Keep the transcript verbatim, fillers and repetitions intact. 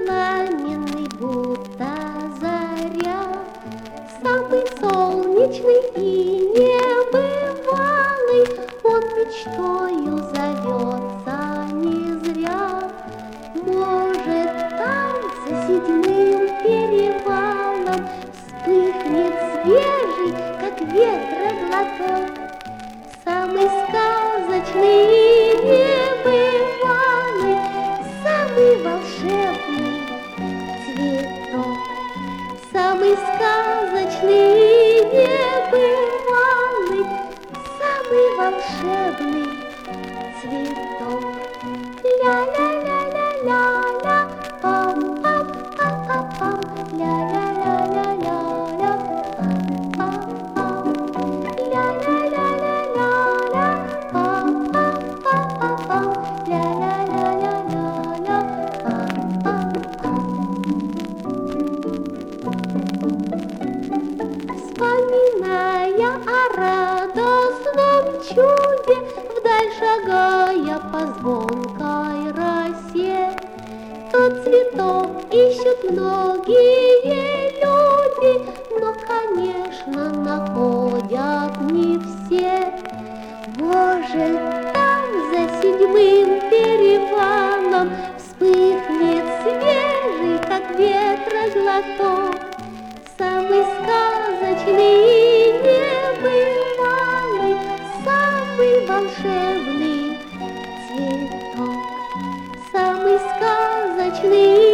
пламенный, будто заря, самый солнечный и небывалый, он мечтою зовется не зря. Может, там за седьмым перевалом вспыхнет свежий, как ветра глоток, самый сказочный и небывалый, самый волшебный цветок. Самый сказочный и небывалый, самый волшебный цветок. Ля-ля-ля-ля-ля-ля, пам-пам-пам-пам-пам, ля-ля-ля-ля-ля-ля, пам-пам-пам, ля-ля-ля-ля-ля-ля, пам-пам-пам-пам-пам, ля-ля-ля-ля-ля-ля, пам-пам-пам. Вспоминая о радостном чуде, вдаль шагая по звонкой росе, тот цветок ищут многие люди, но, конечно, находят не все. Может, там за седьмым перевалом вспыхнет свежий, как ветра глоток, самый сказочный и небывалый, самый волшебный цветок. Самый сказочный